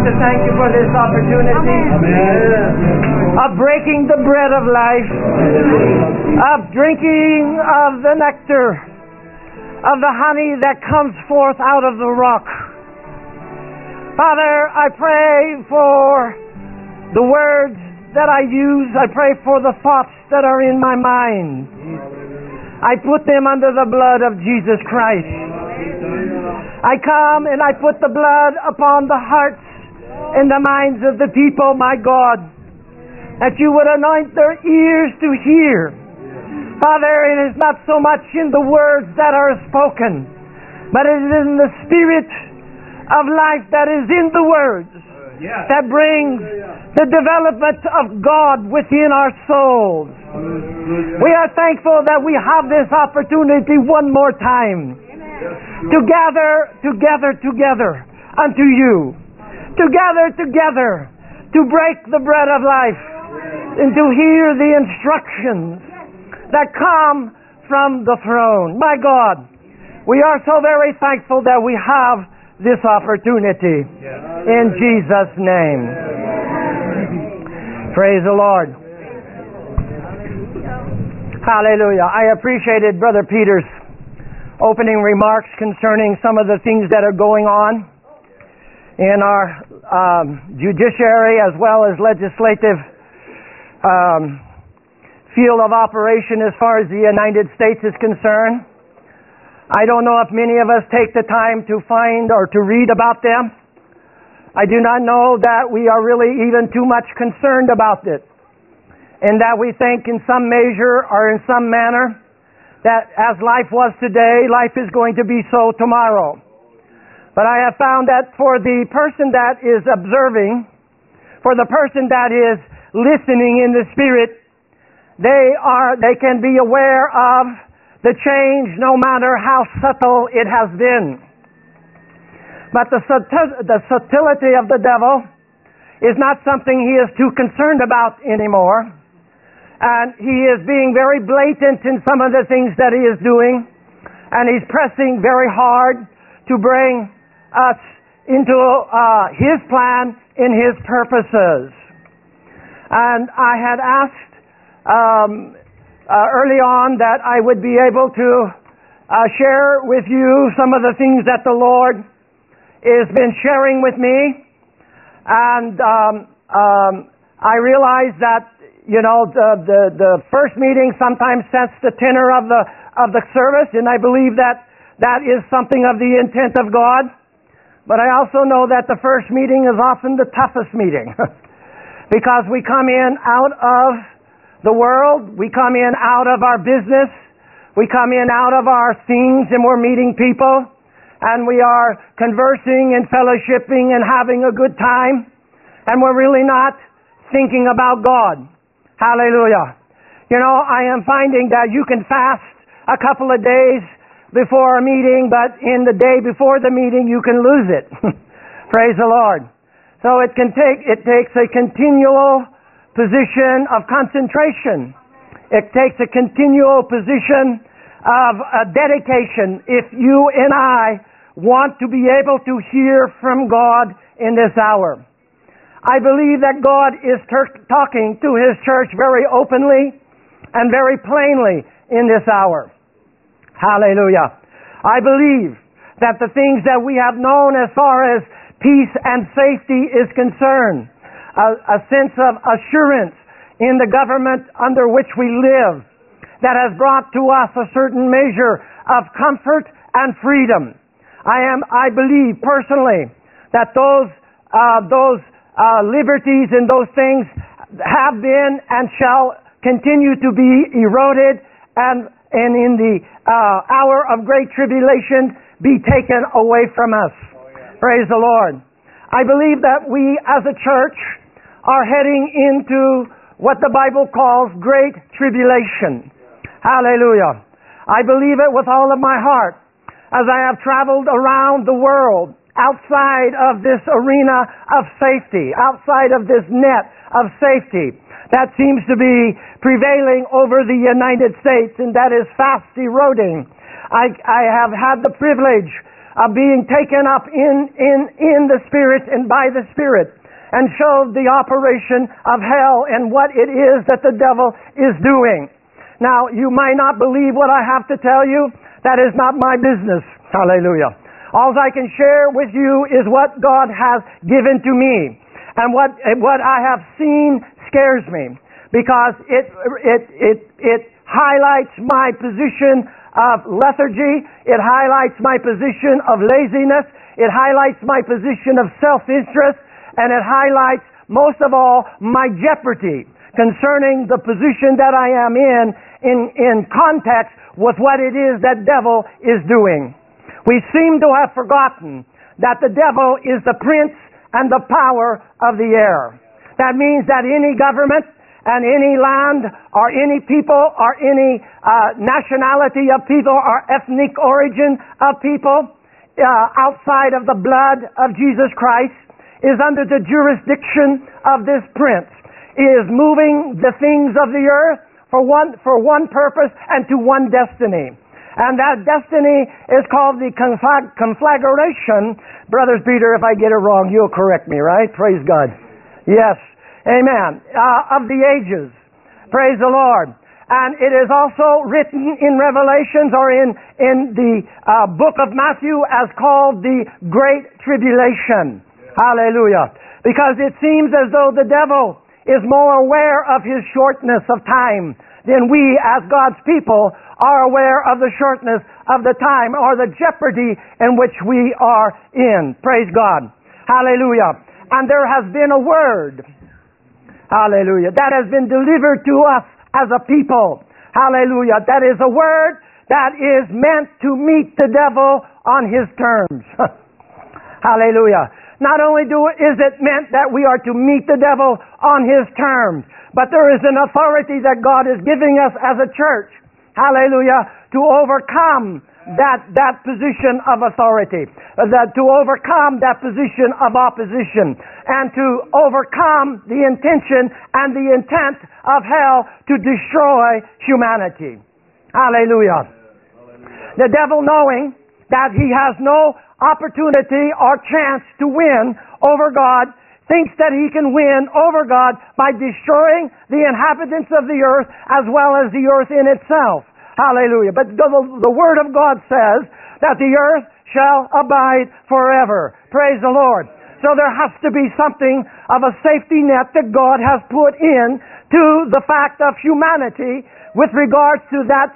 to thank you for this opportunity of breaking the bread of life, of drinking of the nectar, of the honey that comes forth out of the rock. Father, I pray for the words that I use. I pray for the thoughts that are in my mind. I put them under the blood of Jesus Christ. I come and I put the blood upon the hearts and the minds of the people, my God, that you would anoint their ears to hear. Father, it is not so much in the words that are spoken, but it is in the spirit of life that is in the words that brings the development of God within our souls. We are thankful that we have this opportunity one more time to gather together unto you, to gather together to break the bread of life and to hear the instructions that come from the throne. My God, we are so very thankful that we have this opportunity in Jesus' name. Praise the Lord. Hallelujah. I appreciated Brother Peter's opening remarks concerning some of the things that are going on in our judiciary as well as legislative field of operation as far as the United States is concerned. I don't know if many of us take the time to find or to read about them. I do not know that we are really even too much concerned about it, and that we think in some measure or in some manner that as life was today, life is going to be so tomorrow. But I have found that for the person that is observing, for the person that is listening in the Spirit, they can be aware of the change no matter how subtle it has been. But the subtlety of the devil is not something he is too concerned about anymore. And he is being very blatant in some of the things that he is doing. And he's pressing very hard to bring us into his plan in his purposes. And I had asked early on that I would be able to share with you some of the things that the Lord has been sharing with me. And I realized that the first meeting sometimes sets the tenor of the service, and I believe that is something of the intent of God. But I also know that the first meeting is often the toughest meeting because we come in out of the world, we come in out of our business, we come in out of our things, and we're meeting people, and we are conversing and fellowshipping and having a good time, and we're really not thinking about God. Hallelujah. I am finding that you can fast a couple of days before a meeting, but in the day before the meeting you can lose it. Praise the Lord. So it takes a continual position of concentration. It takes a continual position of dedication if you and I want to be able to hear from God in this hour. I believe that God is talking to His church very openly and very plainly in this hour. Hallelujah. I believe that the things that we have known as far as peace and safety is concerned, a sense of assurance in the government under which we live, that has brought to us a certain measure of comfort and freedom. I believe personally that those liberties and those things have been and shall continue to be eroded and in the hour of great tribulation be taken away from us. Praise the Lord. I believe that we as a church are heading into what the Bible calls great tribulation. Hallelujah. I believe it with all of my heart as I have traveled around the world outside of this arena of safety, outside of this net of safety that seems to be prevailing over the United States and that is fast eroding. I have had the privilege of being taken up in the Spirit and by the Spirit, and showed the operation of hell and what it is that the devil is doing. Now, you might not believe what I have to tell you. That is not my business. Hallelujah. All I can share with you is what God has given to me. And what I have seen scares me, because it highlights my position of lethargy. It highlights my position of laziness. It highlights my position of self-interest. And it highlights, most of all, my jeopardy concerning the position that I am in context with what it is that devil is doing. We seem to have forgotten that the devil is the prince and the power of the air. That means that any government and any land or any people or any nationality of people or ethnic origin of people outside of the blood of Jesus Christ is under the jurisdiction of this prince. He is moving the things of the earth for one purpose and to one destiny. And that destiny is called the conflagration. Brothers Peter, if I get it wrong, you'll correct me, right? Praise God. Yes. Amen. Of the ages. Praise the Lord. And it is also written in Revelations or in the book of Matthew as called the Great Tribulation. Hallelujah. Because it seems as though the devil is more aware of his shortness of time than we as God's people are aware of the shortness of the time or the jeopardy in which we are in. Praise God. Hallelujah. And there has been a word, hallelujah, that has been delivered to us as a people. Hallelujah. That is a word that is meant to meet the devil on his terms. Hallelujah. Not only is it meant that we are to meet the devil on his terms, but there is an authority that God is giving us as a church, hallelujah, to overcome that position of authority, to overcome that position of opposition, and to overcome the intention and the intent of hell to destroy humanity. Hallelujah. The devil, knowing that he has no opportunity or chance to win over God, thinks that he can win over God by destroying the inhabitants of the earth as well as the earth in itself. Hallelujah. But the Word of God says that the earth shall abide forever. Praise the Lord. So there has to be something of a safety net that God has put in to the fact of humanity with regards to that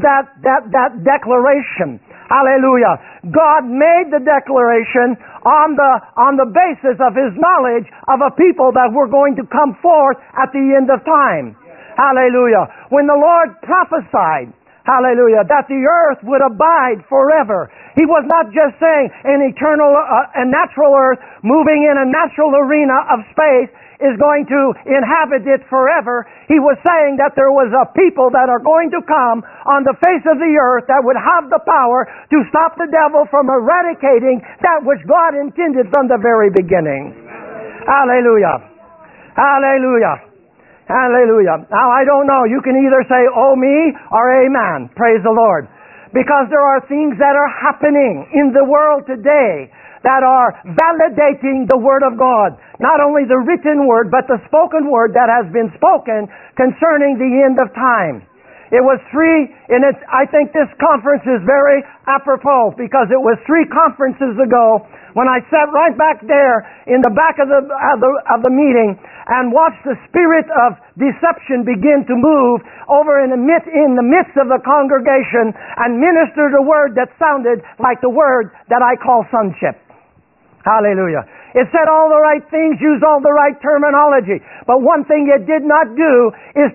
declaration. Hallelujah. God made the declaration on the basis of His knowledge of a people that were going to come forth at the end of time. Hallelujah. When the Lord prophesied, hallelujah, that the earth would abide forever, He was not just saying an eternal, a natural earth moving in a natural arena of space is going to inhabit it forever. He was saying that there was a people that are going to come on the face of the earth that would have the power to stop the devil from eradicating that which God intended from the very beginning. Hallelujah. Hallelujah. Hallelujah. Now I don't know. You can either say, oh me, or amen. Praise the Lord. Because there are things that are happening in the world today that are validating the Word of God. Not only the written Word, but the spoken Word that has been spoken concerning the end of time. It was I think this conference is very apropos, because it was 3 conferences ago when I sat right back there in the back of the meeting and watched the spirit of deception begin to move over in the midst of the congregation and ministered a word that sounded like the word that I call sonship. Hallelujah. It said all the right things, used all the right terminology. But one thing it did not do is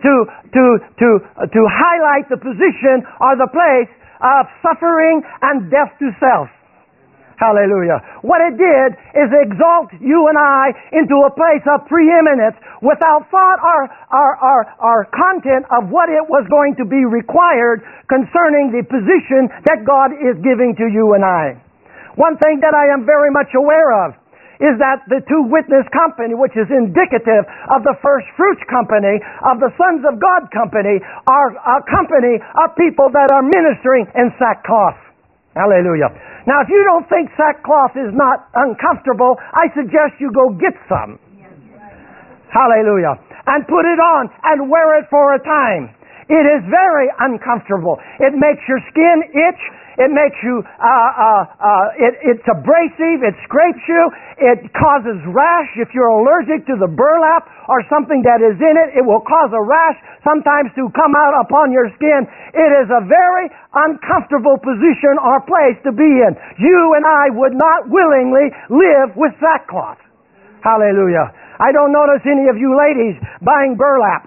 to highlight the position or the place of suffering and death to self. Hallelujah. What it did is exalt you and I into a place of preeminence without thought or content of what it was going to be required concerning the position that God is giving to you and I. One thing that I am very much aware of is that the 2 Witness Company, which is indicative of the First Fruits Company, of the Sons of God Company, are a company of people that are ministering in sackcloth. Hallelujah. Now, if you don't think sackcloth is not uncomfortable, I suggest you go get some. Hallelujah. And put it on and wear it for a time. It is very uncomfortable. It makes your skin itch. It makes you, it's abrasive. It scrapes you. It causes rash. If you're allergic to the burlap or something that is in it, it will cause a rash sometimes to come out upon your skin. It is a very uncomfortable position or place to be in. You and I would not willingly live with sackcloth. Hallelujah. I don't notice any of you ladies buying burlap.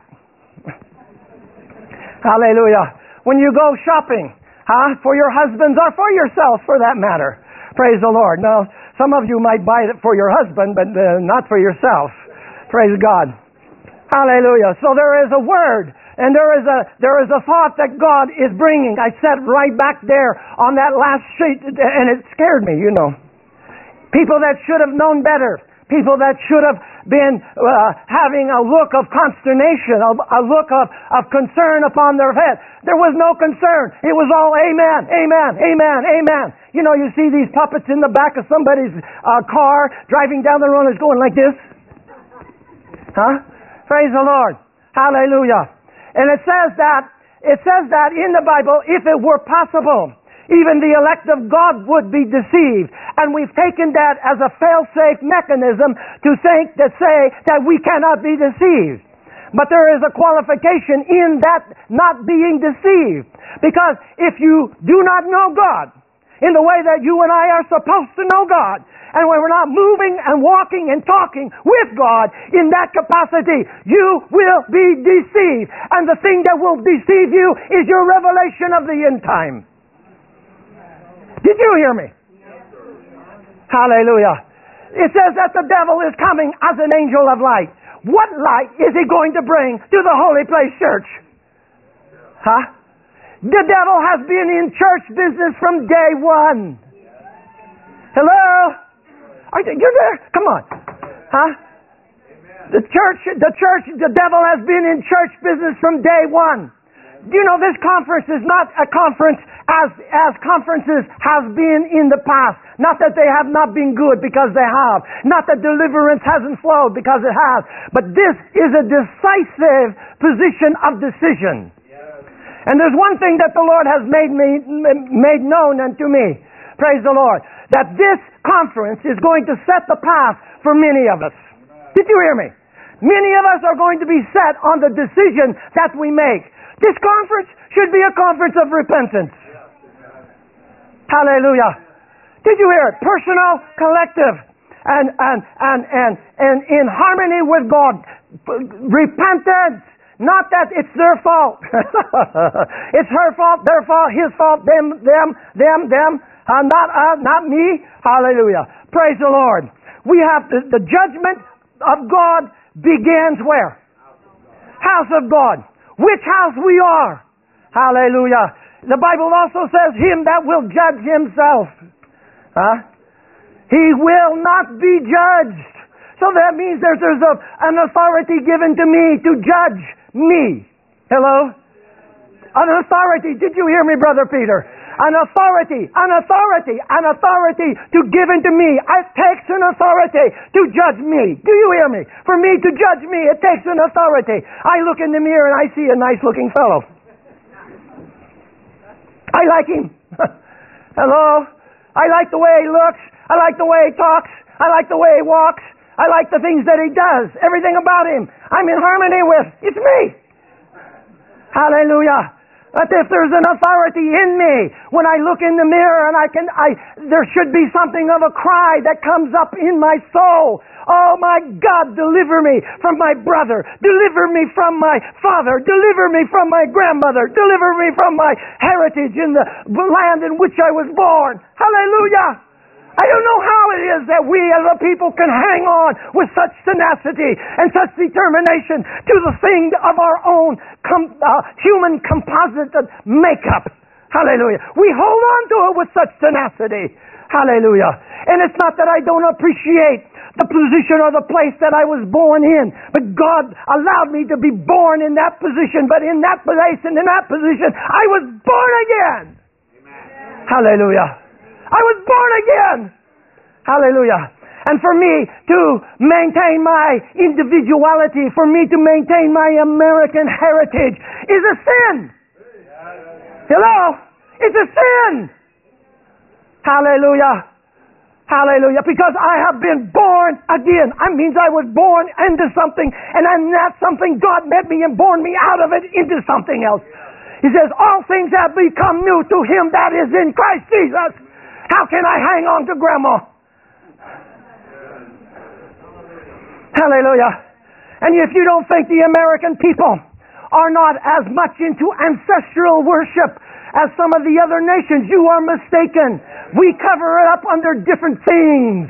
Hallelujah. When you go shopping, for your husbands or for yourself for that matter. Praise the Lord. Now, some of you might buy it for your husband, but not for yourself. Praise God. Hallelujah. So there is a word, and there is a thought that God is bringing. I sat right back there on that last sheet, and it scared me, you know. People that should have known better. People that should have been having a look of consternation, a look of concern upon their head. There was no concern. It was all amen, amen, amen, amen. You know, you see these puppets in the back of somebody's car driving down the road and it's going like this. Huh? Praise the Lord. Hallelujah. And it says that in the Bible, if it were possible, even the elect of God would be deceived. And we've taken that as a fail-safe mechanism to say that we cannot be deceived. But there is a qualification in that not being deceived. Because if you do not know God in the way that you and I are supposed to know God, and when we're not moving and walking and talking with God in that capacity, you will be deceived. And the thing that will deceive you is your revelation of the end time. Did you hear me? Hallelujah. It says that the devil is coming as an angel of light. What light is he going to bring to the Holy Place Church? Huh? The devil has been in church business from day one. Hello? You're there? Come on. Huh? The devil has been in church business from day one. You know, this conference is not a conference as conferences have been in the past. Not that they have not been good, because they have. Not that deliverance hasn't flowed, because it has. But this is a decisive position of decision. And there's one thing that the Lord has made known unto me. Praise the Lord. That this conference is going to set the path for many of us. Did you hear me? Many of us are going to be set on the decision that we make. This conference should be a conference of repentance. Hallelujah. Did you hear it? Personal, collective, and in harmony with God. Repentance. Not that it's their fault. It's her fault, their fault, his fault, them. Not us, not me. Hallelujah. Praise the Lord. We have the judgment of God begins where? House of God. Which house we are. Hallelujah. The Bible also says, him that will judge himself. He will not be judged. So that means there's an authority given to me to judge me. Hello? An authority. Did you hear me, Brother Peter? An authority to given to me. It takes an authority to judge me. Do you hear me? For me to judge me, it takes an authority. I look in the mirror and I see a nice looking fellow. I like him. Hello? I like the way he looks. I like the way he talks. I like the way he walks. I like the things that he does. Everything about him I'm in harmony with. It's me. Hallelujah. But if there's an authority in me, when I look in the mirror and there should be something of a cry that comes up in my soul. Oh my God, deliver me from my brother. Deliver me from my father. Deliver me from my grandmother. Deliver me from my heritage in the land in which I was born. Hallelujah. I don't know how it is that we as a people can hang on with such tenacity and such determination to the thing of our own human composite makeup. Hallelujah. We hold on to it with such tenacity. Hallelujah. And it's not that I don't appreciate the position or the place that I was born in, but God allowed me to be born in that position. But in that place and in that position, I was born again. Amen. Hallelujah. I was born again. Hallelujah. And for me to maintain my individuality, for me to maintain my American heritage is a sin. Hello? It's a sin. Hallelujah. Hallelujah. Because I have been born again. That means I was born into something, and I'm not something. God met me and born me out of it into something else. He says, all things have become new to him that is in Christ Jesus. How can I hang on to grandma? Hallelujah. And if you don't think the American people are not as much into ancestral worship as some of the other nations, you are mistaken. We cover it up under different things.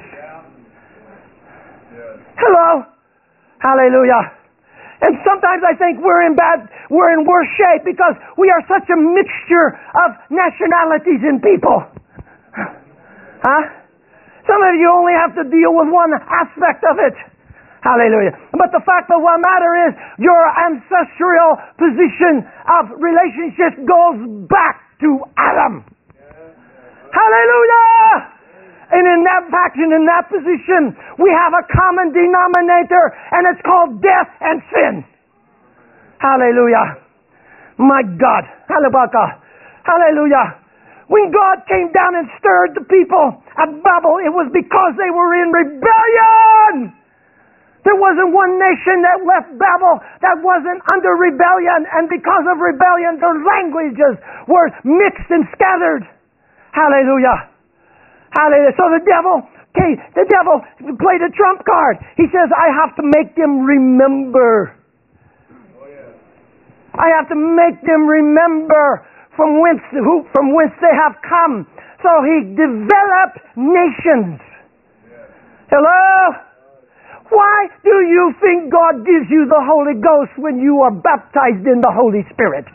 Hello? Hallelujah. And sometimes I think we're in worse shape because we are such a mixture of nationalities and people. Huh? Some of you only have to deal with one aspect of it. Hallelujah. But the fact of the matter is, your ancestral position of relationship goes back to Adam. Hallelujah! And in that faction, in that position, we have a common denominator, and it's called death and sin. Hallelujah. My God. Hallelujah. When God came down and stirred the people at Babel, it was because they were in rebellion. There wasn't one nation that left Babel that wasn't under rebellion, and because of rebellion, their languages were mixed and scattered. Hallelujah. Hallelujah. So the devil played a trump card. He says, I have to make them remember. I have to make them remember from whence they have come. So he developed nations. Hello? Why do you think God gives you the Holy Ghost when you are baptized in the Holy Spirit?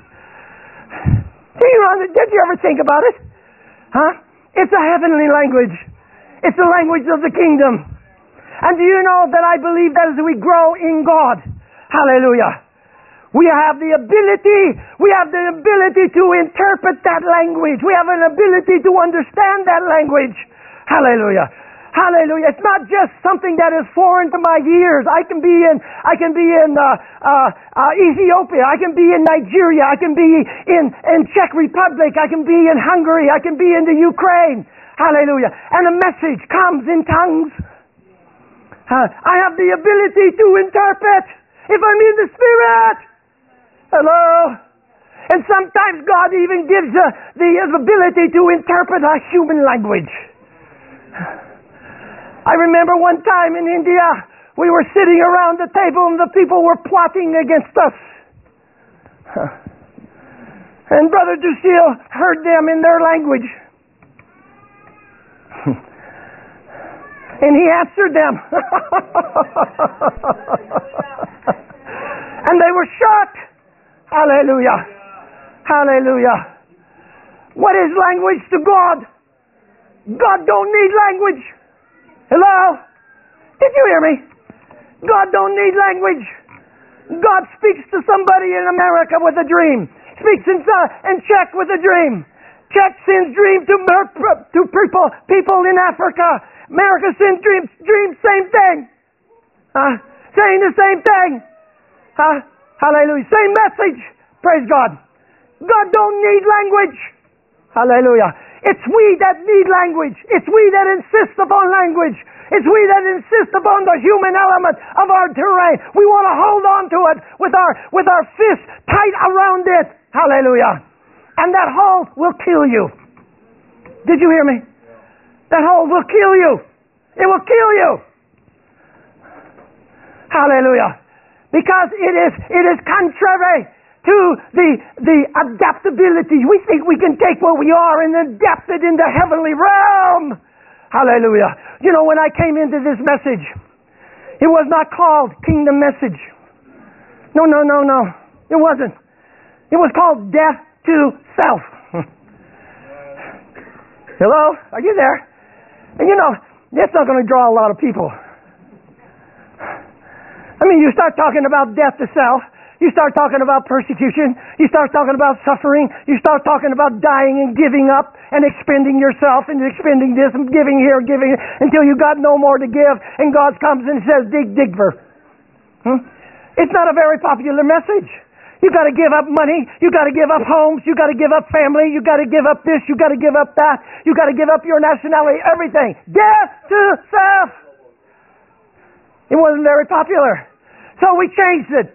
Did you ever think about it? Huh? It's a heavenly language. It's the language of the kingdom. And do you know that I believe that as we grow in God, hallelujah, we have the ability to interpret that language. We have an ability to understand that language. Hallelujah. Hallelujah. It's not just something that is foreign to my ears. I can be in Ethiopia. I can be in Nigeria. I can be in Czech Republic. I can be in Hungary. I can be in the Ukraine. Hallelujah. And the message comes in tongues. I have the ability to interpret if I'm in the Spirit. Hello. And sometimes God even gives the ability to interpret a human language. I remember one time in India, we were sitting around the table and the people were plotting against us. And Brother Ducille heard them in their language. And he answered them. And they were shocked. Hallelujah. Hallelujah. What is language to God? God don't need language. Hello? Did you hear me? God don't need language. God speaks to somebody in America with a dream. Speaks in Czech with a dream. Czech sends dreams to people in Africa. America sends dreams, same thing. Saying the same thing. Hallelujah. Same message. Praise God. God don't need language. Hallelujah. It's we that need language. It's we that insist upon language. It's we that insist upon the human element of our terrain. We want to hold on to it with our fists tight around it. Hallelujah. And that hold will kill you. Did you hear me? That hold will kill you. It will kill you. Hallelujah. Because it is contrary to the adaptability. We think we can take what we are and adapt it in the heavenly realm. Hallelujah. You know, when I came into this message, it was not called Kingdom Message. No. It wasn't. It was called Death to Self. Hello? Are you there? And you know, that's not going to draw a lot of people. I mean, you start talking about death to self. You start talking about persecution. You start talking about suffering. You start talking about dying and giving up and expending yourself and expending this and giving here, giving until you got no more to give. And God comes and says, dig, digver. It's not a very popular message. You got to give up money. You got to give up homes. You got to give up family. You got to give up this. You got to give up that. You got to give up your nationality. Everything. Death to self. It wasn't very popular. So we changed it.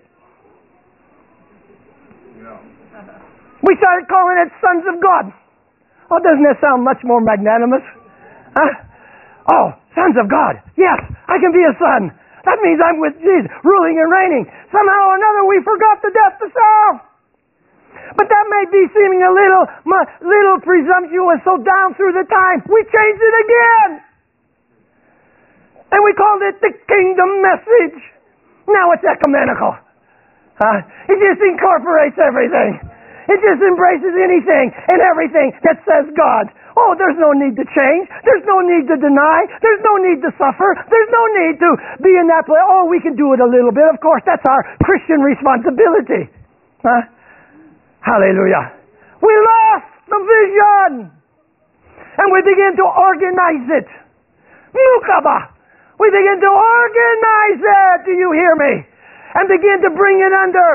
We started calling it sons of God. Oh, doesn't that sound much more magnanimous? Huh? Oh, sons of God. Yes, I can be a son. That means I'm with Jesus, ruling and reigning. Somehow or another, we forgot the death to self. But that may be seeming a little presumptuous, so down through the time, we changed it again. And we called it the kingdom message. Now it's ecumenical. It just incorporates everything. It just embraces anything and everything that says God. Oh, there's no need to change. There's no need to deny. There's no need to suffer. There's no need to be in that place. Oh, we can do it a little bit. Of course, that's our Christian responsibility. Hallelujah. We lost the vision. And we begin to organize it. Mukaba. We begin to organize it. Do you hear me? And begin to bring it under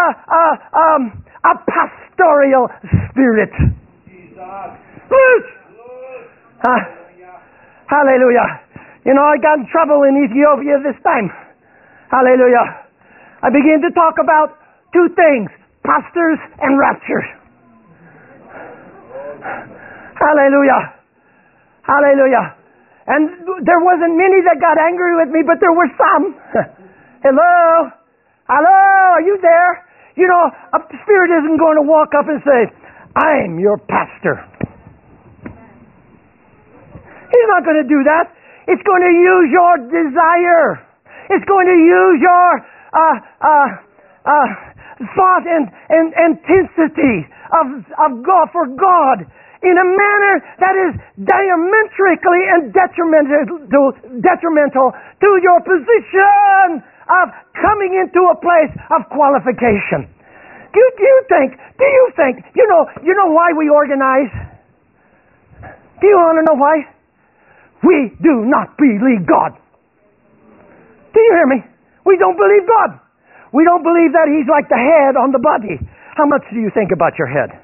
a pastoral spirit. Hallelujah. You know, I got in trouble in Ethiopia this time. Hallelujah. I began to talk about two things, pastors and rapture. Hallelujah. Hallelujah. And there wasn't many that got angry with me, but there were some. Hello? Hello? Are you there? You know, a spirit isn't going to walk up and say, I'm your pastor. He's not going to do that. It's going to use your desire. It's going to use your thought and intensity of God for God in a manner that is diametrically and detrimental to your position of coming into a place of qualification. Do you think, you know why we organize? Do you want to know why? We do not believe God. Do you hear me? We don't believe God. We don't believe that He's like the head on the body. How much do you think about your head?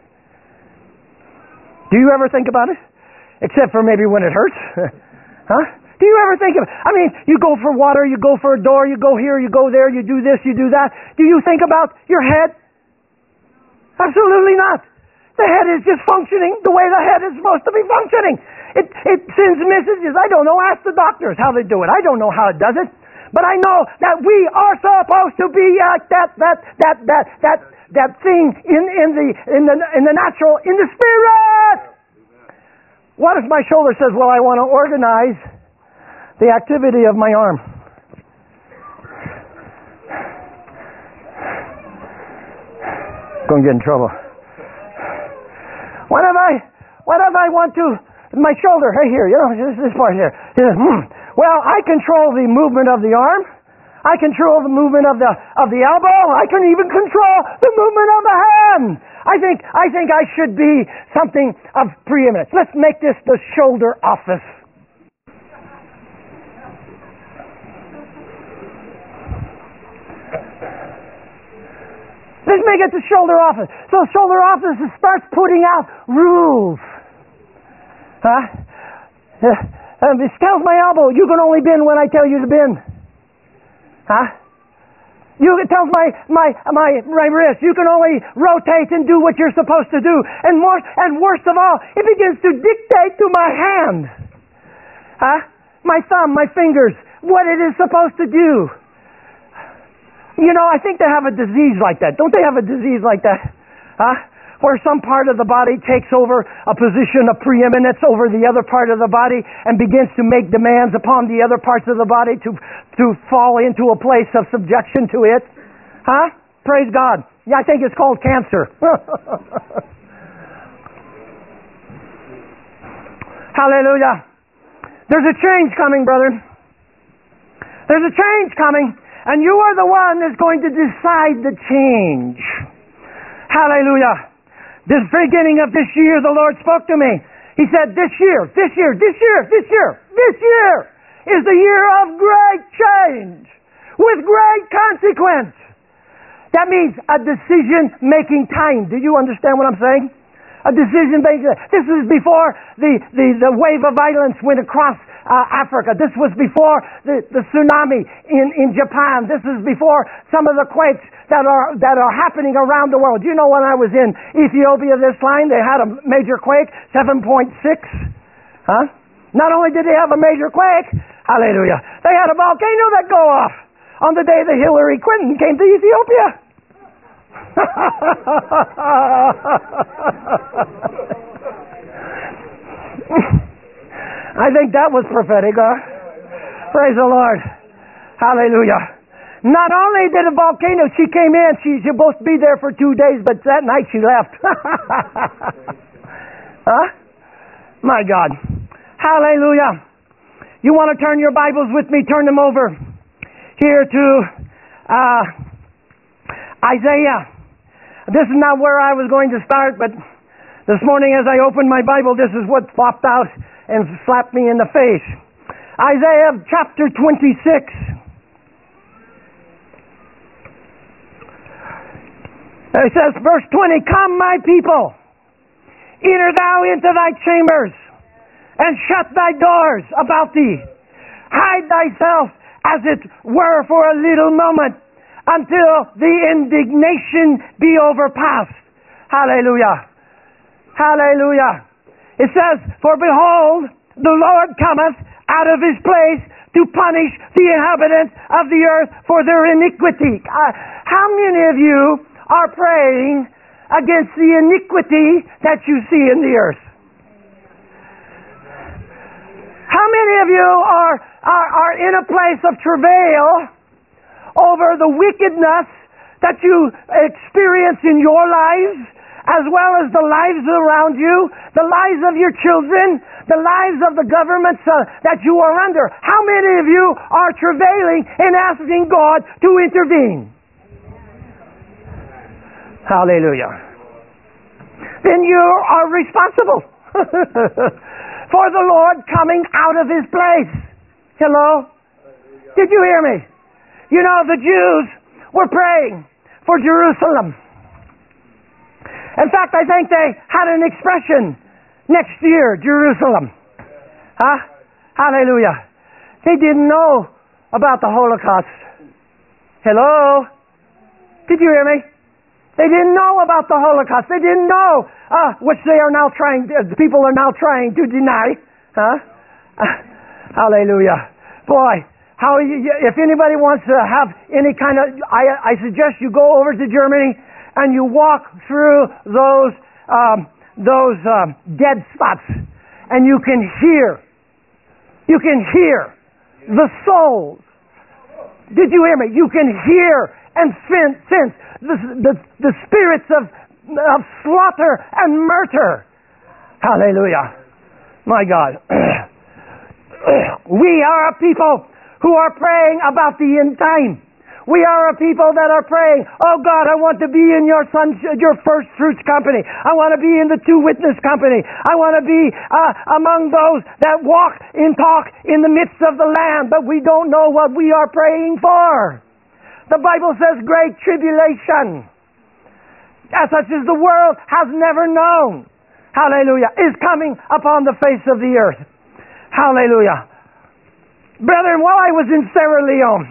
Do you ever think about it? Except for maybe when it hurts? Huh? Do you ever think of it? I mean, you go for water, you go for a door, you go here, you go there, you do this, you do that. Do you think about your head? Absolutely not. The head is just functioning the way the head is supposed to be functioning. It sends messages. I don't know. Ask the doctors how they do it. I don't know how it does it. But I know that we are supposed to be that thing in the natural, in the spirit. What if my shoulder says, well, I want to organize the activity of my arm? Going to get in trouble. What if I want to, my shoulder, right here, you know, this part here. Well, I control the movement of the arm. I control the movement of the elbow. I can even control the movement of the hand. I think I should be something of preeminence. Let's make this the shoulder office. Let's make it the shoulder office. So shoulder office starts putting out rules. This tells my elbow, you can only bend when I tell you to bend. It tells my wrist, you can only rotate and do what you're supposed to do. And worst of all, it begins to dictate to my hand, my thumb, my fingers, what it is supposed to do. You know, I think they have a disease like that. Don't they have a disease like that? Where some part of the body takes over a position of preeminence over the other part of the body and begins to make demands upon the other parts of the body to fall into a place of subjection to it. Praise God. Yeah, I think it's called cancer. Hallelujah. There's a change coming, brother. There's a change coming. And you are the one that's going to decide the change. Hallelujah. This beginning of this year, the Lord spoke to me. He said, this year is the year of great change with great consequence. That means a decision-making time. Do you understand what I'm saying? A decision-making. This is before the wave of violence went across Africa. This was before the tsunami in Japan. This is before some of the quakes that are happening around the world. You know, when I was in Ethiopia this line, they had a major quake, 7.6. Huh? Not only did they have a major quake, hallelujah, they had a volcano that go off on the day that Hillary Clinton came to Ethiopia. I think that was prophetic, huh? Praise the Lord. Hallelujah. Not only did a volcano, she came in, she's supposed to be there for 2 days, but that night she left. Huh? My God. Hallelujah. You want to turn your Bibles with me? Turn them over here to Isaiah. This is not where I was going to start, but this morning as I opened my Bible, this is what popped out and slapped me in the face. Isaiah chapter 26. It says, verse 20, come my people, enter thou into thy chambers, and shut thy doors about thee. Hide thyself as it were for a little moment, until the indignation be overpassed. Hallelujah. Hallelujah. It says, for behold, the Lord cometh out of his place to punish the inhabitants of the earth for their iniquity. How many of you are praying against the iniquity that you see in the earth? How many of you are in a place of travail over the wickedness that you experience in your lives, as well as the lives around you, the lives of your children, the lives of the governments that you are under? How many of you are travailing and asking God to intervene? Hallelujah. Then you are responsible for the Lord coming out of his place. Hello? Did you hear me? You know, the Jews were praying for Jerusalem. In fact, I think they had an expression, next year, Jerusalem. Huh? Hallelujah. They didn't know about the Holocaust. Hello? Did you hear me? They didn't know about the Holocaust. They didn't know, which they are now people are now trying to deny. Huh? Hallelujah. Boy, if anybody wants to have any kind of, I suggest you go over to Germany and you walk through those dead spots, and you can hear the souls. Did you hear me? You can hear and sense the spirits of slaughter and murder. Hallelujah. My God. We are a people who are praying about the end time. We are a people that are praying, oh God, I want to be in your first fruits company. I want to be in the two witness company. I want to be among those that walk and talk in the midst of the Lamb, but we don't know what we are praying for. The Bible says great tribulation, as such as the world has never known, hallelujah, is coming upon the face of the earth. Hallelujah. Brethren, while I was in Sierra Leone,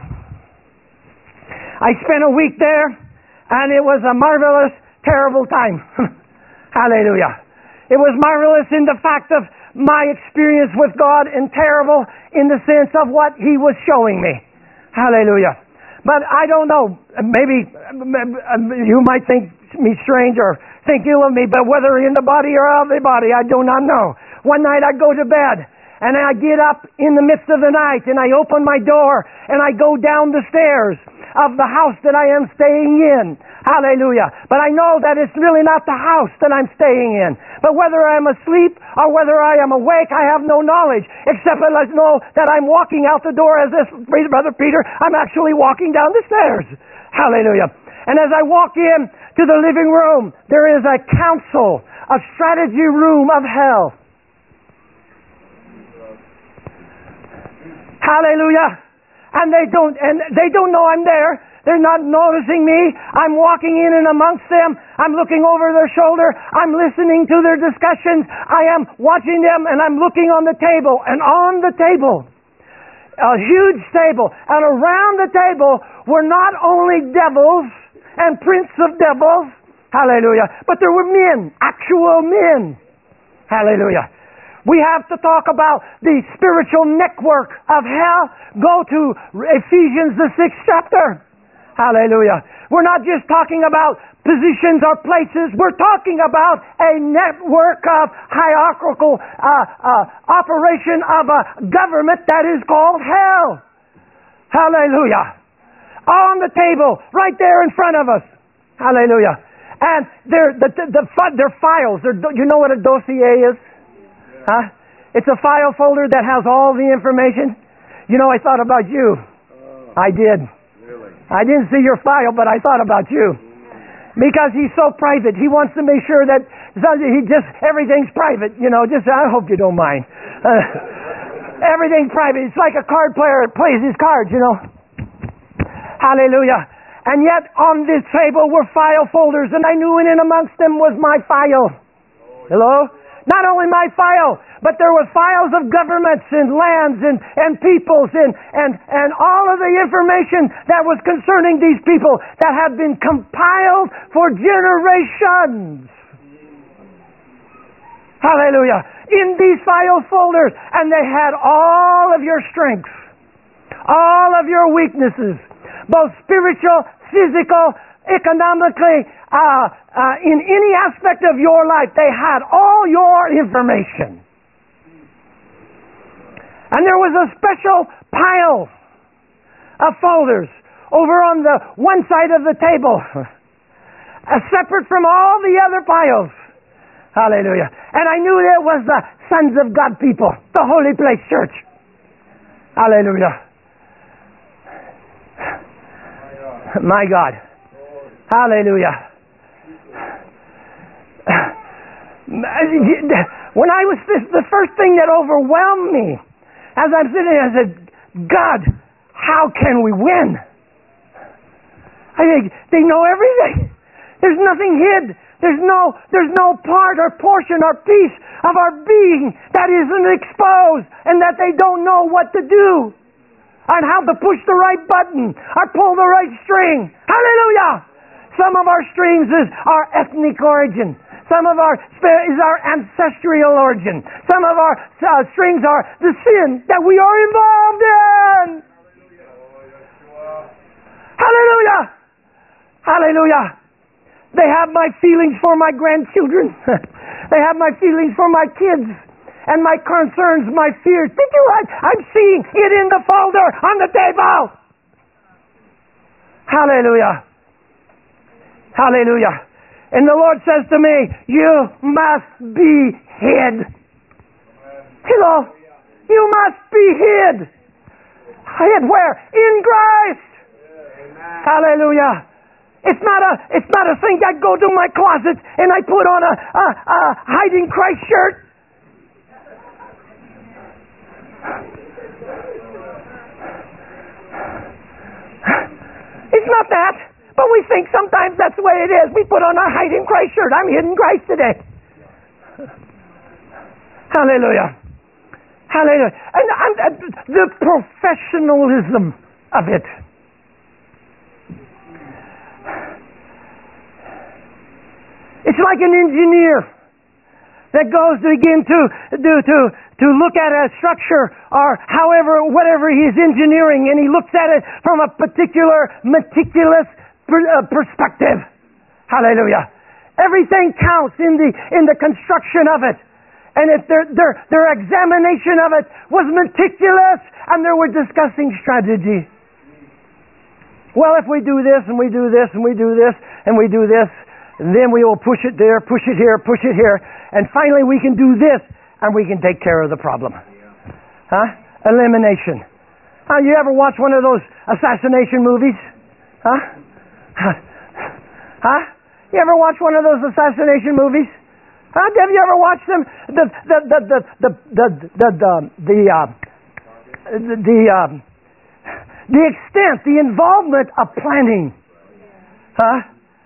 I spent a week there, and it was a marvelous, terrible time. Hallelujah. It was marvelous in the fact of my experience with God, and terrible in the sense of what He was showing me. Hallelujah. But I don't know, maybe you might think me strange or think ill of me, but whether in the body or out of the body, I do not know. One night I go to bed, and I get up in the midst of the night, and I open my door, and I go down the stairs, of the house that I am staying in. Hallelujah. But I know that it's really not the house that I'm staying in. But whether I'm asleep or whether I am awake, I have no knowledge, except that I know that I'm walking out the door as this Brother Peter, I'm actually walking down the stairs. Hallelujah. And as I walk in to the living room, there is a council, a strategy room of hell. Hallelujah. And they don't know I'm there. They're not noticing me. I'm walking in and amongst them. I'm looking over their shoulder. I'm listening to their discussions. I am watching them, and I'm looking on the table. And on the table, a huge table, and around the table were not only devils and prince of devils, hallelujah, but there were men, actual men. Hallelujah. We have to talk about the spiritual network of hell. Go to Ephesians, the 6th chapter. Hallelujah. We're not just talking about positions or places. We're talking about a network of hierarchical operation of a government that is called hell. Hallelujah. On the table, right there in front of us. Hallelujah. And their files. You know what a dossier is? Huh? It's a file folder that has all the information. You know, I thought about you. I did. Really? I didn't see your file, but I thought about you. Because he's so private. He wants to make sure that everything's private. You know, I hope you don't mind. Everything's private. It's like a card player that plays his cards, you know. Hallelujah. And yet on this table were file folders, and I knew in amongst them was my file. Hello? Not only my file, but there were files of governments and lands and peoples and all of the information that was concerning these people that had been compiled for generations. Hallelujah. In these file folders, and they had all of your strengths, all of your weaknesses, both spiritual, physical, economically, in any aspect of your life, they had all your information. And there was a special pile of folders over on the one side of the table, separate from all the other piles. Hallelujah. And I knew it was the Sons of God people, the Holy Place Church. Hallelujah. My God. Hallelujah. When I was the first thing that overwhelmed me as I'm sitting there, I said, God, how can we win? I think they know everything. There's nothing hid. There's no part or portion or piece of our being that isn't exposed and that they don't know what to do and how to push the right button or pull the right string. Hallelujah! Some of our strings is our ethnic origin. Some of our is our ancestral origin. Some of our strings are the sin that we are involved in. Hallelujah! Hallelujah! They have my feelings for my grandchildren. They have my feelings for my kids and my concerns, my fears. Did you? I'm seeing it in the folder on the table. Hallelujah. Hallelujah. And the Lord says to me, you must be hid. Hello. You must be hid. Hid where? In Christ. Hallelujah. It's not a thing I go to my closet and I put on a hiding Christ shirt. It's not that. But we think sometimes that's the way it is. We put on our hiding Christ shirt. I'm hidden Christ today. Hallelujah. Hallelujah. And the professionalism of it. It's like an engineer that goes to begin to look at a structure or whatever he's engineering, and he looks at it from a particular meticulous perspective. Hallelujah. Everything counts in the construction of it. And if their examination of it was meticulous, and they were discussing strategy. Well, if we do this and we do this and we do this and we do this, then we will push it there, push it here, and finally we can do this and we can take care of the problem. Huh? Elimination. You ever watch one of those assassination movies? Huh? Huh? You ever watch one of those assassination movies? Huh? Have you ever watched them? The extent, the involvement of planning. Huh?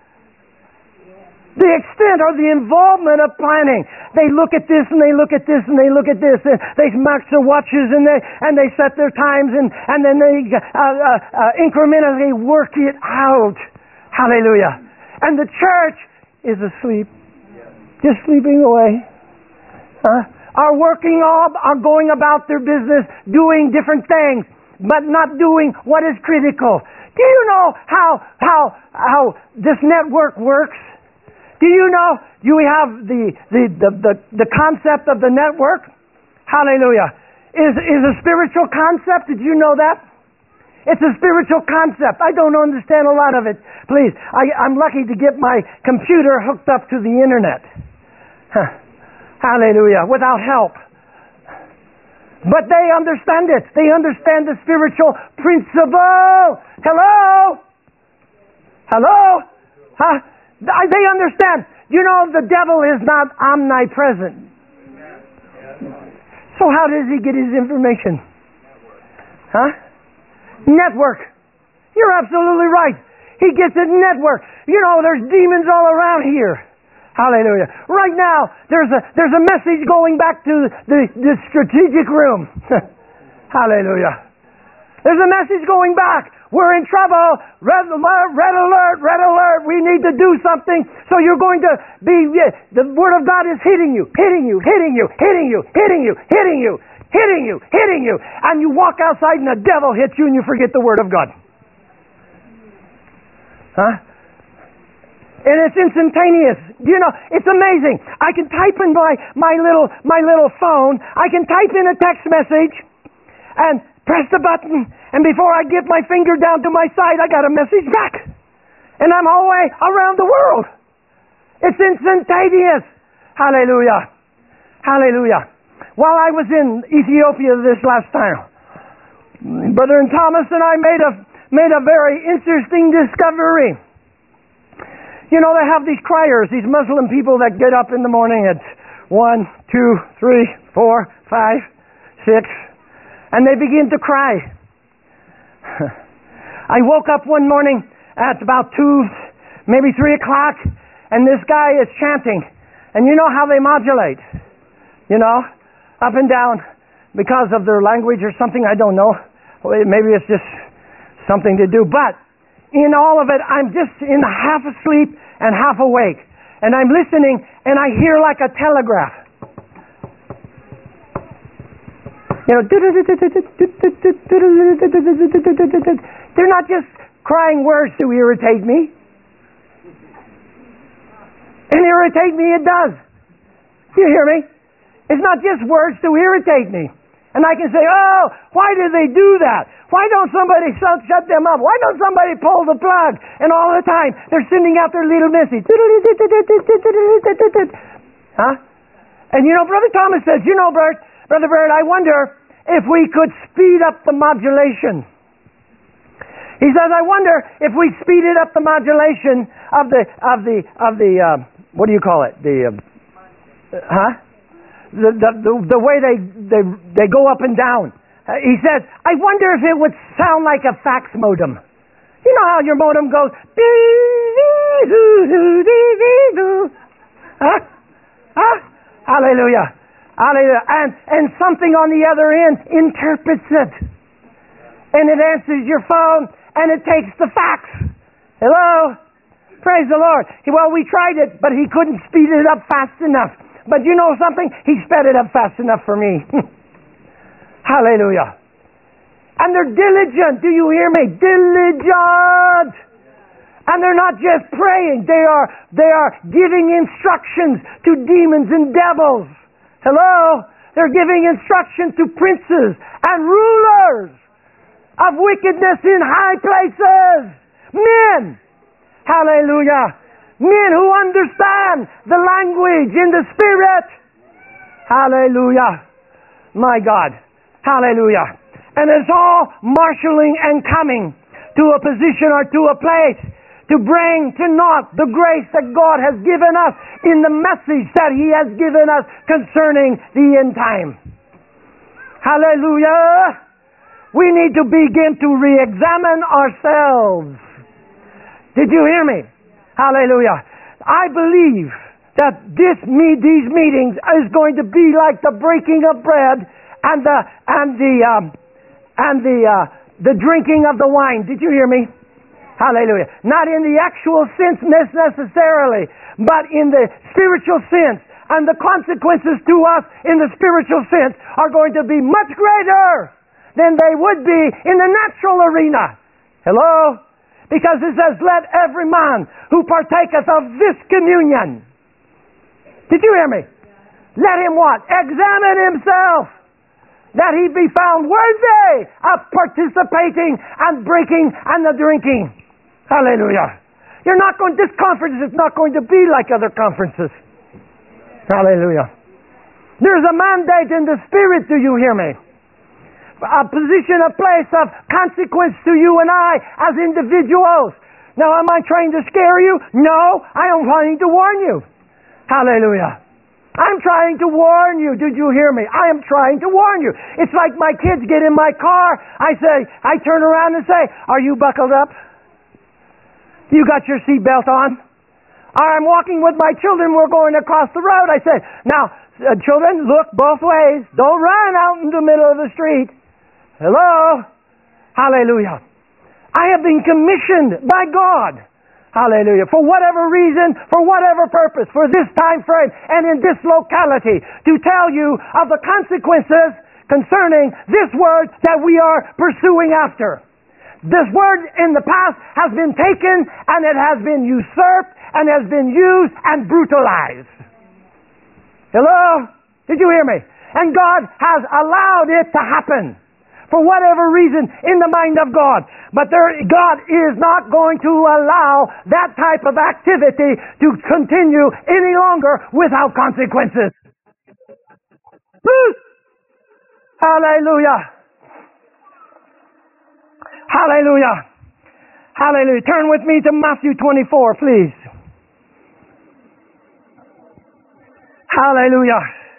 The extent or the involvement of planning. They look at this and they look at this and they look at this. And they mark their watches and they set their times and then they incrementally work it out. Hallelujah. And the church is asleep. Just sleeping away. Are working are going about their business, doing different things, but not doing what is critical. Do you know how this network works? Do you know you have the concept of the network? Hallelujah. Is a spiritual concept. Did you know that? It's a spiritual concept. I don't understand a lot of it. Please, I'm lucky to get my computer hooked up to the internet. Hallelujah. Without help. But they understand it. They understand the spiritual principle. Hello? Hello? Huh? They understand. You know, the devil is not omnipresent. So how does he get his information? Huh? Network. You're absolutely right. He gets it network. You know, there's demons all around here. Hallelujah. Right now, there's a message going back to the strategic room. Hallelujah. There's a message going back. We're in trouble. Red alert, red alert, red alert. We need to do something. So you're going to be, the Word of God is hitting you, hitting you, hitting you, hitting you, hitting you, hitting you, hitting you, hitting you. And you walk outside and the devil hits you and you forget the Word of God. Huh? And it's instantaneous. You know, it's amazing. I can type in my little phone. I can type in a text message and press the button, and before I get my finger down to my side, I got a message back. And I'm all the way around the world. It's instantaneous. Hallelujah. Hallelujah. While I was in Ethiopia this last time, Brother Thomas and I made a very interesting discovery. You know, they have these criers, these Muslim people that get up in the morning at 1, 2, 3, 4, 5, 6, and they begin to cry. I woke up one morning at about 2, maybe 3 o'clock, and this guy is chanting. And you know how they modulate? You know, up and down because of their language or something, I don't know. Maybe it's just something to do. But in all of it, I'm just in half asleep and half awake. And I'm listening, and I hear like a telegraph. You know, they're not just crying words to irritate me. And irritate me it does. You hear me? It's not just words to irritate me. And I can say, oh, why do they do that? Why don't somebody shut them up? Why don't somebody pull the plug? And all the time, they're sending out their little message. Huh? And you know, Brother Thomas says, you know, Brother Bird, I wonder if we could speed up the modulation. He says, I wonder if we speeded up the modulation of the what do you call it? The way they go up and down. He says, I wonder if it would sound like a fax modem. You know how your modem goes? Huh? Huh? Hallelujah. Hallelujah. And something on the other end interprets it. And it answers your phone and it takes the fax. Hello? Praise the Lord. Well, we tried it, but he couldn't speed it up fast enough. But you know something? He sped it up fast enough for me. Hallelujah. And they're diligent. Do you hear me? Diligent. And they're not just praying. They are giving instructions to demons and devils. Hello? They're giving instruction to princes and rulers. of wickedness in high places. Men. Hallelujah. Men who understand the language in the Spirit. Hallelujah. My God. Hallelujah. And it's all marshaling and coming to a position or to a place to bring to naught the grace that God has given us in the message that He has given us concerning the end time. Hallelujah. We need to begin to re-examine ourselves. Did you hear me? Hallelujah. I believe that these meetings is going to be like the breaking of bread and the drinking of the wine. Did you hear me? Hallelujah. Not in the actual sense necessarily, but in the spiritual sense. And the consequences to us in the spiritual sense are going to be much greater than they would be in the natural arena. Hello? Because it says, let every man who partaketh of this communion. Did you hear me? Let him what? Examine himself, that he be found worthy of participating and breaking and the drinking. Hallelujah. This conference is not going to be like other conferences. Hallelujah. There's a mandate in the Spirit, do you hear me? A position, a place of consequence to you and I as individuals. Now, am I trying to scare you? No, I am trying to warn you. Hallelujah. I'm trying to warn you. Did you hear me? I am trying to warn you. It's like my kids get in my car. I turn around and say, are you buckled up? You got your seatbelt on? I'm walking with my children. We're going across the road. I said, now, children, look both ways. Don't run out in the middle of the street. Hello? Hallelujah. I have been commissioned by God. Hallelujah. For whatever reason, for whatever purpose, for this time frame and in this locality, to tell you of the consequences concerning this word that we are pursuing after. This word in the past has been taken and it has been usurped and has been used and brutalized. Hello? Did you hear me? And God has allowed it to happen for whatever reason in the mind of God. But God is not going to allow that type of activity to continue any longer without consequences. Woo! Hallelujah. Hallelujah. Hallelujah. Turn with me to Matthew 24, please. Hallelujah.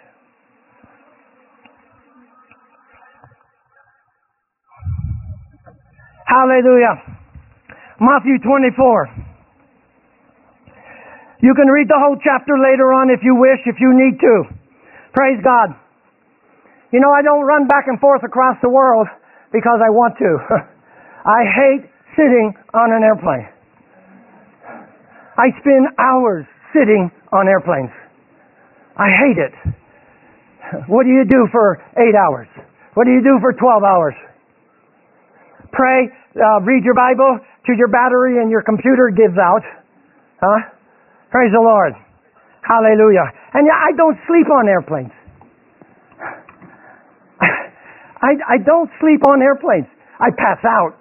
Hallelujah. Matthew 24. You can read the whole chapter later on if you wish, if you need to. Praise God. You know, I don't run back and forth across the world because I want to. I hate sitting on an airplane. I spend hours sitting on airplanes. I hate it. What do you do for 8 hours? What do you do for 12 hours? Pray, read your Bible till your battery and your computer gives out. Huh? Praise the Lord. Hallelujah. And I don't sleep on airplanes. I don't sleep on airplanes. I pass out.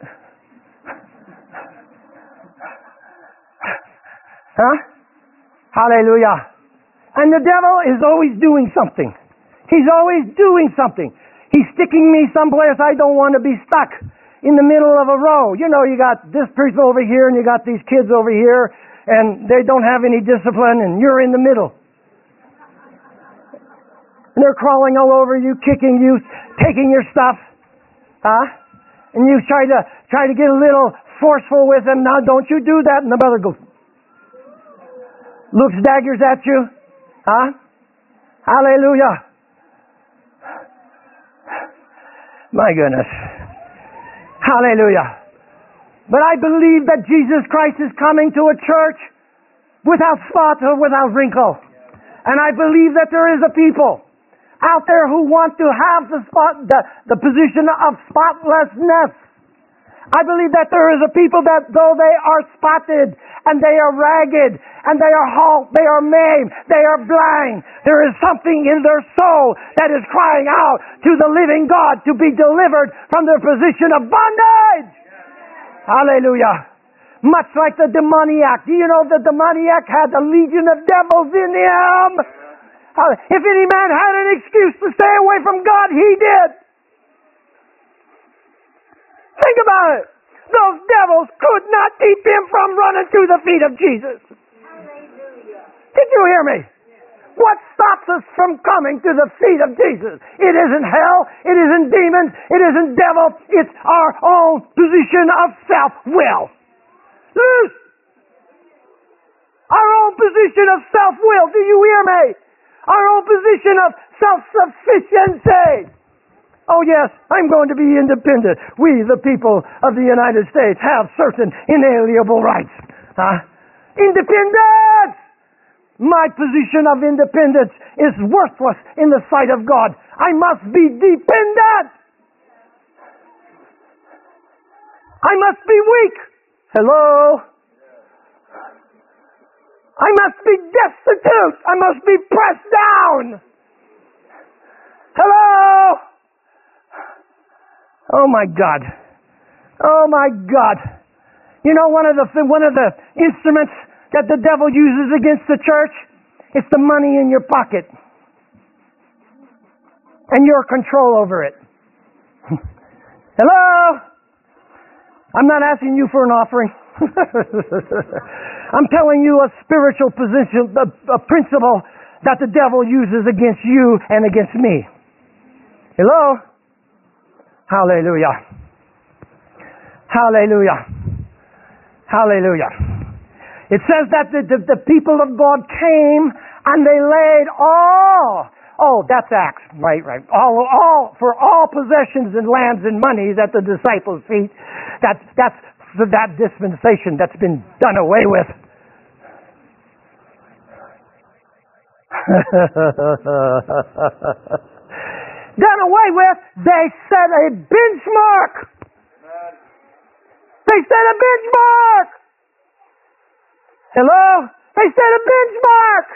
Huh? Hallelujah. And the devil is always doing something. He's always doing something. He's sticking me someplace I don't want to be stuck. In the middle of a row. You know, you got this person over here and you got these kids over here and they don't have any discipline and you're in the middle. And they're crawling all over you, kicking you, taking your stuff. Huh? And you try to get a little forceful with them. Now don't you do that. And the brother goes, looks daggers at you. Huh? Hallelujah. My goodness. Hallelujah. But I believe that Jesus Christ is coming to a church without spot or without wrinkle. And I believe that there is a people out there who want to have the position of spotlessness. I believe that there is a people that though they are spotted and they are ragged, and they are halt, they are maimed, they are blind. There is something in their soul that is crying out to the living God to be delivered from their position of bondage. Hallelujah. Much like the demoniac. Do you know the demoniac had a legion of devils in him? If any man had an excuse to stay away from God, he did. Think about it. Those devils could not keep him from running to the feet of Jesus. Did you hear me? What stops us from coming to the feet of Jesus? It isn't hell. It isn't demons. It isn't devil. It's our own position of self-will. Our own position of self-will. Do you hear me? Our own position of self-sufficiency. Oh yes, I'm going to be independent. We, the people of the United States, have certain inalienable rights. Independence! My position of independence is worthless in the sight of God. I must be dependent. I must be weak. Hello? I must be destitute. I must be pressed down. Hello? Oh my God. Oh my God. You know, one of the instruments that the devil uses against the church, it's the money in your pocket. And your control over it. Hello? I'm not asking you for an offering. I'm telling you a spiritual position, a principle that the devil uses against you and against me. Hello? Hallelujah. Hallelujah. Hallelujah. It says that the people of God came and they laid that's Acts, right. All for all possessions and lands and monies at the disciples' feet. That's that dispensation that's been done away with. Done away with. They set a benchmark. They set a benchmark. Hello? They set a benchmark.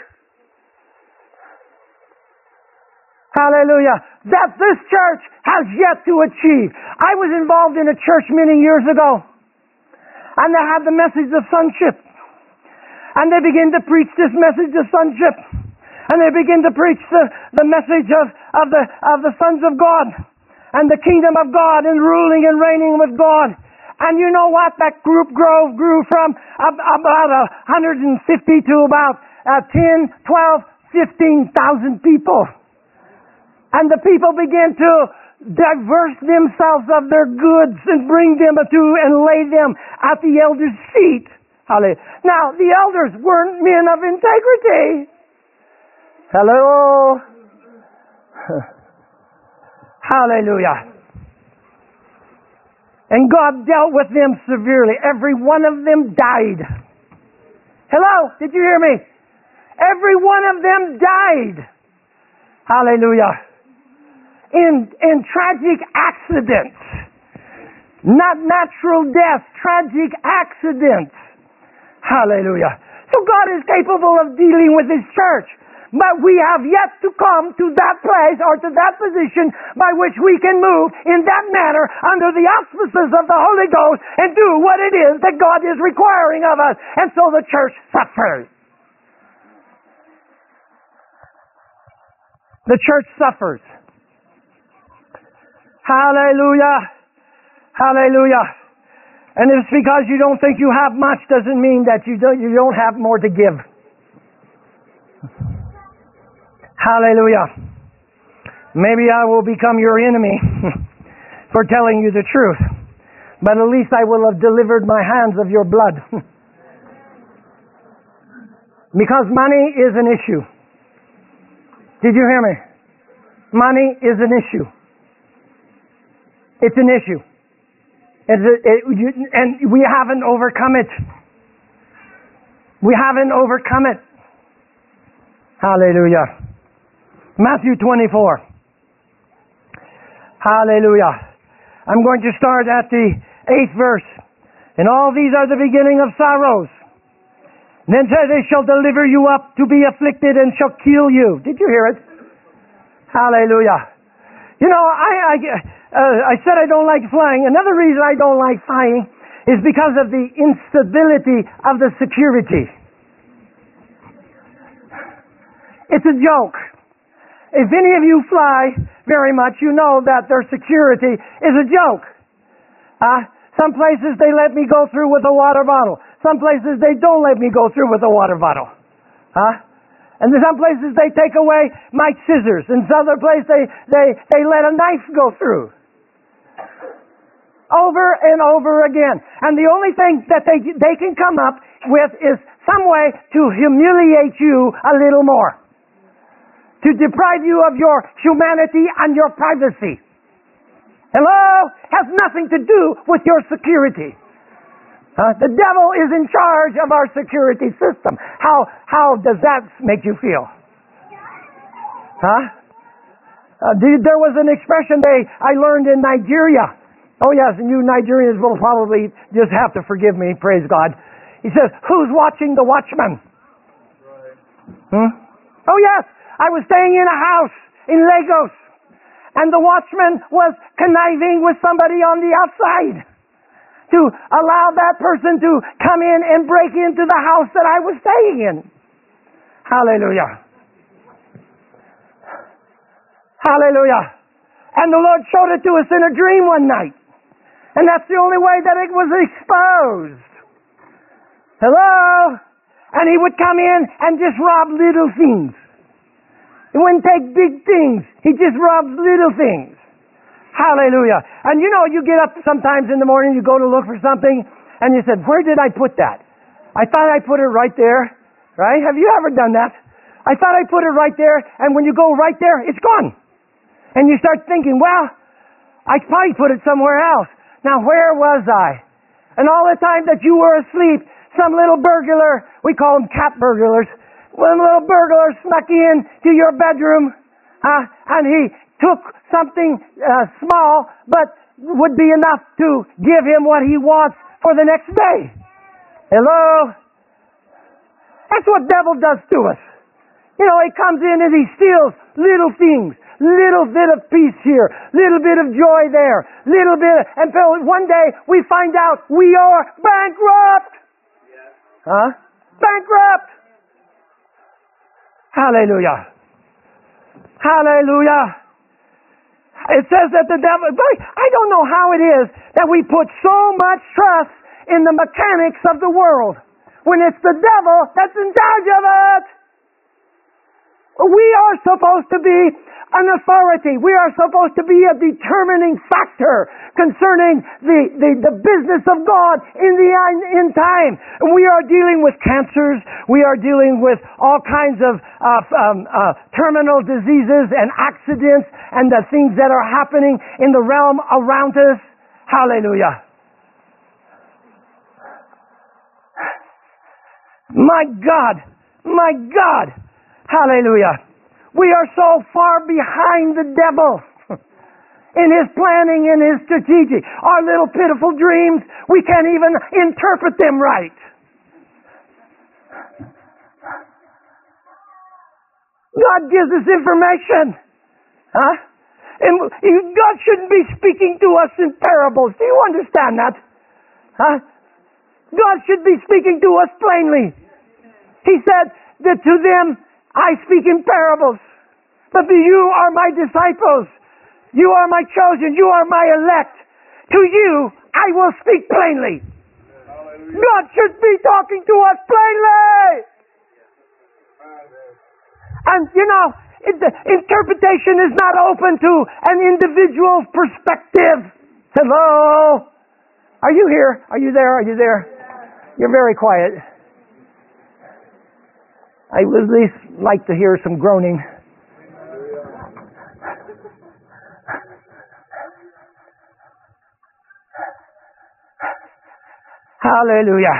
Hallelujah. That this church has yet to achieve. I was involved in a church many years ago, and they had the message of sonship. And they began to preach this message of sonship. And they begin to preach the message of the sons of God and the kingdom of God and ruling and reigning with God. And you know what? That group grew from about 150 to about 10, 12, 15,000 people. And the people began to diverse themselves of their goods and bring them to and lay them at the elders' feet. Hallelujah. Now, the elders weren't men of integrity. Hello? Hallelujah. And God dealt with them severely. Every one of them died. Hello? Did you hear me? Every one of them died. Hallelujah. In tragic accidents. Not natural death. Tragic accidents. Hallelujah. So God is capable of dealing with His church. But we have yet to come to that place or to that position by which we can move in that manner under the auspices of the Holy Ghost and do what it is that God is requiring of us. And so the church suffers. The church suffers. Hallelujah. Hallelujah. And it's because you don't think you have much doesn't mean that you don't have more to give. Hallelujah. Maybe I will become your enemy for telling you the truth. But at least I will have delivered my hands of your blood. Because money is an issue. Did you hear me? Money is an issue. It's an issue. And we haven't overcome it. We haven't overcome it. Hallelujah. Matthew 24. Hallelujah. I'm going to start at the 8th verse. And all these are the beginning of sorrows. And then says, they shall deliver you up to be afflicted and shall kill you. Did you hear it? Hallelujah. You know, I said I don't like flying. Another reason I don't like flying is because of the instability of the security. It's a joke. If any of you fly very much, you know that their security is a joke. Some places they let me go through with a water bottle. Some places they don't let me go through with a water bottle. And in some places they take away my scissors. In some other place they let a knife go through. Over and over again. And the only thing that they can come up with is some way to humiliate you a little more. To deprive you of your humanity and your privacy. Hello? Has nothing to do with your security. The devil is in charge of our security system. How does that make you feel? There was an expression I learned in Nigeria. Oh yes, and you Nigerians will probably just have to forgive me, praise God. He says, who's watching the watchman? Oh yes, I was staying in a house in Lagos, and the watchman was conniving with somebody on the outside to allow that person to come in and break into the house that I was staying in. Hallelujah. Hallelujah. And the Lord showed it to us in a dream one night. And that's the only way that it was exposed. Hello? And he would come in and just rob little things. He wouldn't take big things. He just robbed little things. Hallelujah. And you know, you get up sometimes in the morning, you go to look for something, and you said, where did I put that? I thought I put it right there. Right? Have you ever done that? I thought I put it right there, and when you go right there, it's gone. And you start thinking, well, I probably put it somewhere else. Now, where was I? And all the time that you were asleep, some little burglar, we call them cat burglars, one little burglar snuck in to your bedroom, and he took something small, but would be enough to give him what he wants for the next day. Hello? That's what devil does to us. You know, he comes in and he steals little things. Little bit of peace here, little bit of joy there, little bit, until one day we find out we are bankrupt. Bankrupt. Hallelujah. Hallelujah. It says that the devil, I don't know how it is that we put so much trust in the mechanics of the world when it's the devil that's in charge of it. We are supposed to be an authority. We are supposed to be a determining factor concerning the business of God in time. And we are dealing with cancers. We are dealing with all kinds of terminal diseases and accidents and the things that are happening in the realm around us. Hallelujah. My God. My God. Hallelujah. We are so far behind the devil in his planning and his strategy. Our little pitiful dreams, we can't even interpret them right. God gives us information. And God shouldn't be speaking to us in parables. Do you understand that? God should be speaking to us plainly. He said that to them, I speak in parables, but you are my disciples. You are my chosen. You are my elect. To you, I will speak plainly. Hallelujah. God should be talking to us plainly. And you know, the interpretation is not open to an individual's perspective. Hello? Are you here? Are you there? Are you there? You're very quiet. I would at least like to hear some groaning. Hallelujah.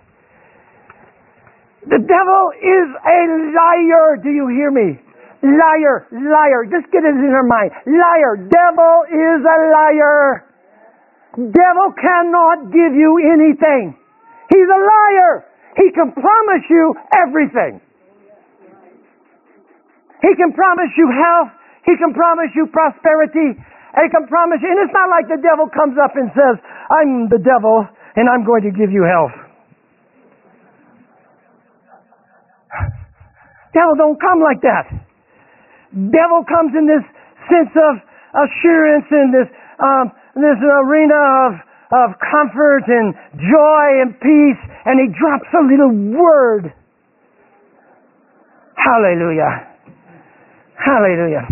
The devil is a liar. Do you hear me? Liar, liar. Just get it in your mind. Liar. Devil is a liar. Devil cannot give you anything. He's a liar. He can promise you everything. He can promise you health. He can promise you prosperity. He can promise you, and it's not like the devil comes up and says, I'm the devil and I'm going to give you health. Devil don't come like that. Devil comes in this sense of assurance, in this arena of comfort and joy and peace, and he drops a little word. Hallelujah. Hallelujah.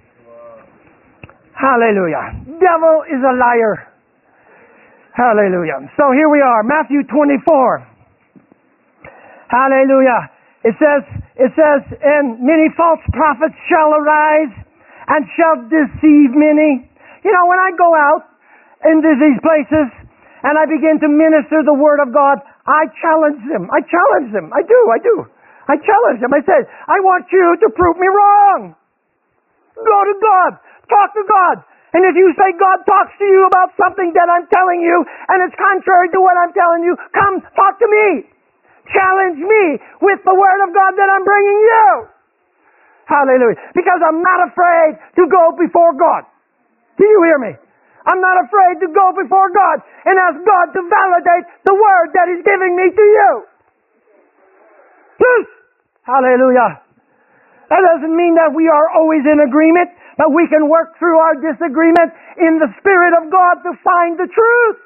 Hallelujah. Devil is a liar. Hallelujah. So here we are, Matthew 24. Hallelujah. It says, and many false prophets shall arise and shall deceive many. You know, when I go out into these places and I begin to minister the Word of God, I challenge them. I challenge them. I do. I challenge them. I say, I want you to prove me wrong. Go to God. Talk to God. And if you say God talks to you about something that I'm telling you and it's contrary to what I'm telling you, come talk to me. Challenge me with the Word of God that I'm bringing you. Hallelujah. Because I'm not afraid to go before God. Do you hear me? I'm not afraid to go before God and ask God to validate the Word that He's giving me to you. Hallelujah. That doesn't mean that we are always in agreement, but we can work through our disagreement in the Spirit of God to find the truth.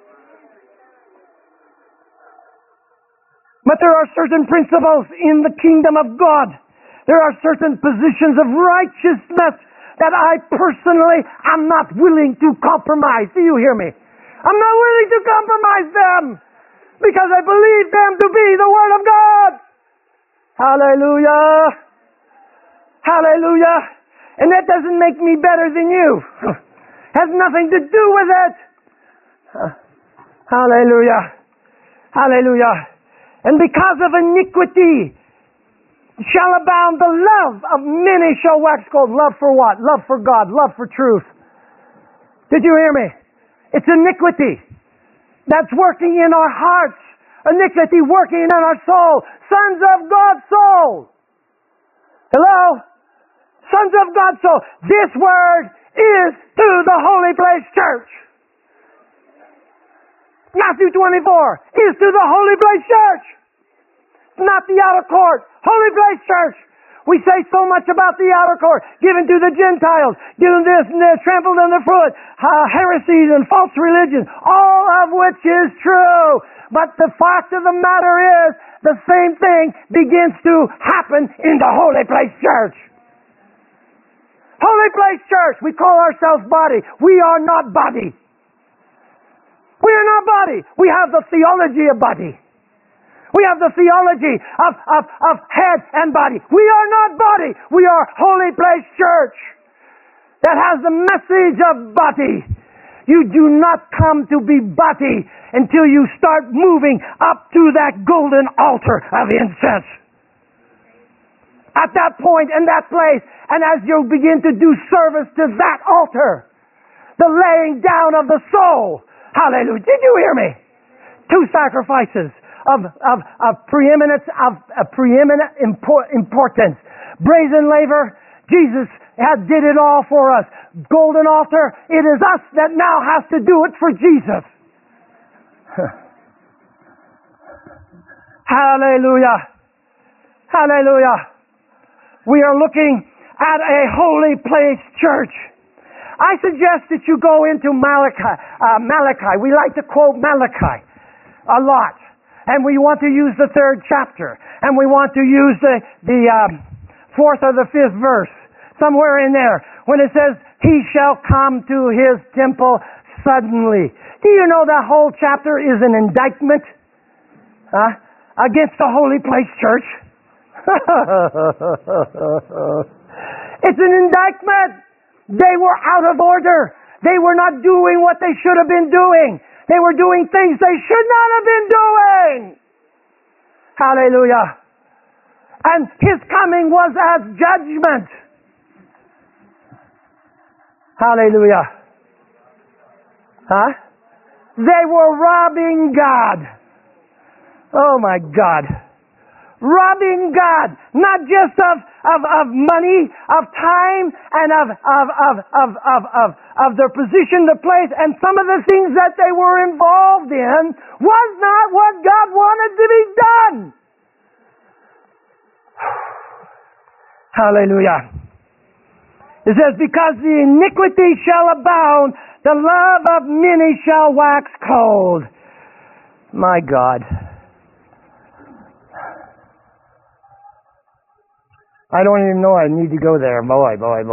But there are certain principles in the kingdom of God. There are certain positions of righteousness that I personally am not willing to compromise. Do you hear me? I'm not willing to compromise them because I believe them to be the Word of God. Hallelujah. Hallelujah. And that doesn't make me better than you. Has nothing to do with it. Hallelujah. Hallelujah. And because of iniquity shall abound, the love of many shall wax cold. Love for what? Love for God. Love for truth. Did you hear me? It's iniquity that's working in our hearts. Iniquity working in our soul. Sons of God's soul. Hello? Sons of God's soul. This word is to the Holy Place Church. Matthew 24 is to the Holy Place Church. Not the outer court. Holy Place Church. We say so much about the outer court, given to the Gentiles, given this and this, trampled underfoot, heresies and false religions, all of which is true. But the fact of the matter is, the same thing begins to happen in the Holy Place Church. Holy Place Church, we call ourselves body. We are not body. We are not body. We have the theology of body. We have the theology of head and body. We are not body. We are Holy Place Church that has the message of body. You do not come to be body until you start moving up to that golden altar of incense. At that point and that place, and as you begin to do service to that altar, the laying down of the soul. Hallelujah. Did you hear me? Two sacrifices of preeminence, of preeminent importance. Brazen laver, Jesus did it all for us. Golden altar, it is us that now has to do it for Jesus. Hallelujah. Hallelujah. We are looking at a Holy Place Church. I suggest that you go into Malachi. We like to quote Malachi a lot. And we want to use the 3rd chapter. And we want to use the 4th or the 5th verse. Somewhere in there. When it says, He shall come to His temple suddenly. Do you know that whole chapter is an indictment against the Holy Place Church? It's an indictment. They were out of order. They were not doing what they should have been doing. They were doing things they should not have been doing. Hallelujah. And His coming was as judgment. Hallelujah. They were robbing God. Oh my God. Robbing God, not just of money, of time, and of their position, their place, and some of the things that they were involved in was not what God wanted to be done. Hallelujah. It says, because the iniquity shall abound, the love of many shall wax cold. My God. I don't even know I need to go there. Boy.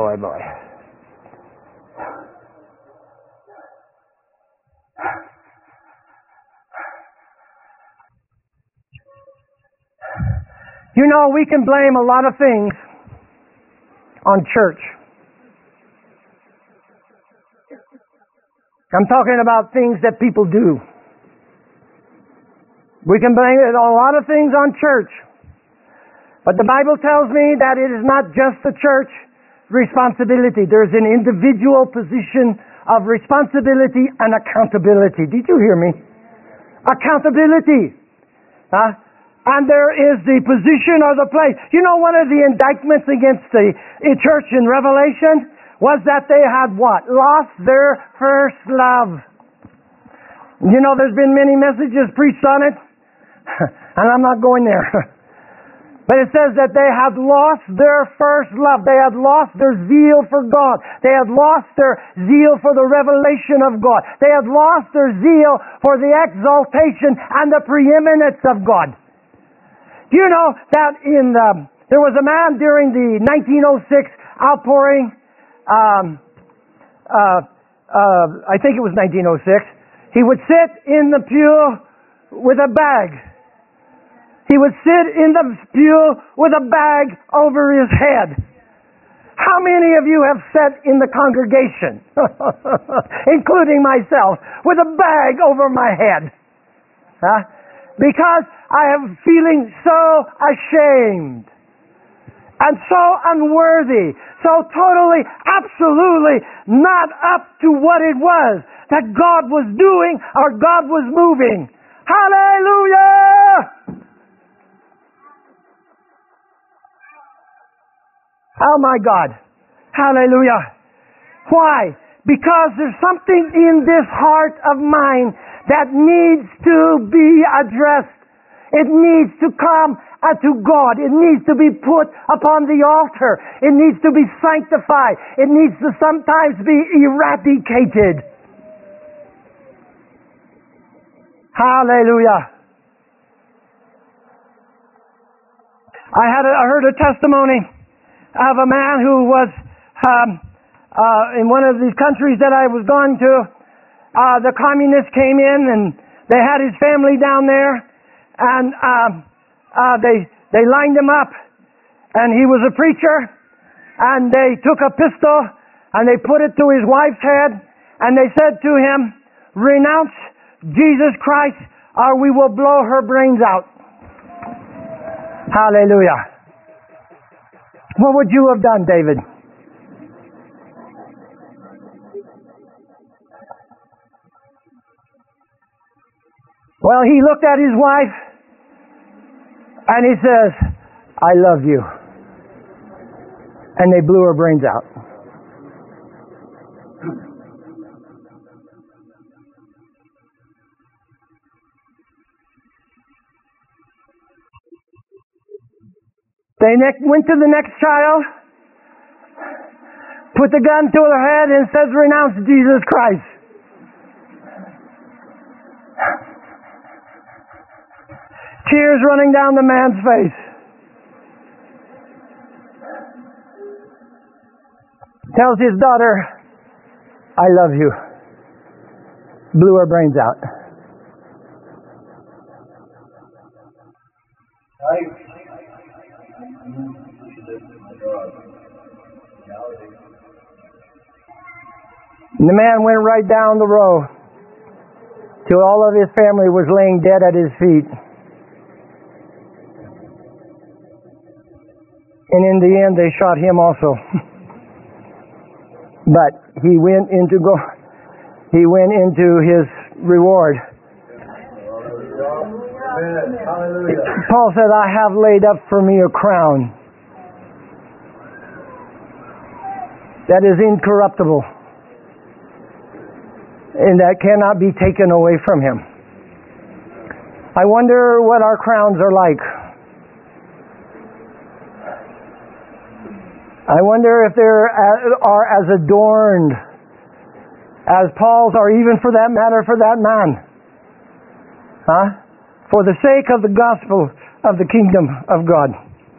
You know, we can blame a lot of things on church. I'm talking about things that people do. We can blame a lot of things on church. But the Bible tells me that it is not just the church responsibility. There's an individual position of responsibility and accountability. Did you hear me? Accountability. And there is the position or the place. You know, one of the indictments against the church in Revelation was that they had what? Lost their first love. You know, there's been many messages preached on it. And I'm not going there. But it says that they had lost their first love. They had lost their zeal for God. They had lost their zeal for the revelation of God. They had lost their zeal for the exaltation and the preeminence of God. Do you know that there was a man during the 1906 outpouring, I think it was 1906, he would sit in the pew with a bag. He would sit in the pew with a bag over his head. How many of you have sat in the congregation, including myself, with a bag over my head? Because I am feeling so ashamed and so unworthy, so totally, absolutely not up to what it was that God was doing or God was moving. Hallelujah! Oh my God. Hallelujah. Why? Because there's something in this heart of mine that needs to be addressed. It needs to come to God. It needs to be put upon the altar. It needs to be sanctified. It needs to sometimes be eradicated. Hallelujah. I heard a testimony of a man who was in one of these countries that I was going to. The communists came in and they had his family down there, and they lined him up, and he was a preacher, and they took a pistol and they put it to his wife's head, and they said to him, "Renounce Jesus Christ or we will blow her brains out." Hallelujah. What would you have done, David? Well, he looked at his wife and he says, "I love you." And they blew her brains out. They went to the next child, put the gun to her head and says, "Renounce Jesus Christ." Tears running down the man's face. Tells his daughter, "I love you." Blew her brains out. And the man went right down the row till all of his family was laying dead at his feet. And in the end, they shot him also. But he went into his reward. Paul said, I have laid up for me a crown that is incorruptible and that cannot be taken away from him. I wonder what our crowns are like. I wonder if they are as adorned as Paul's, or even for that matter, for that man. For the sake of the gospel of the kingdom of God.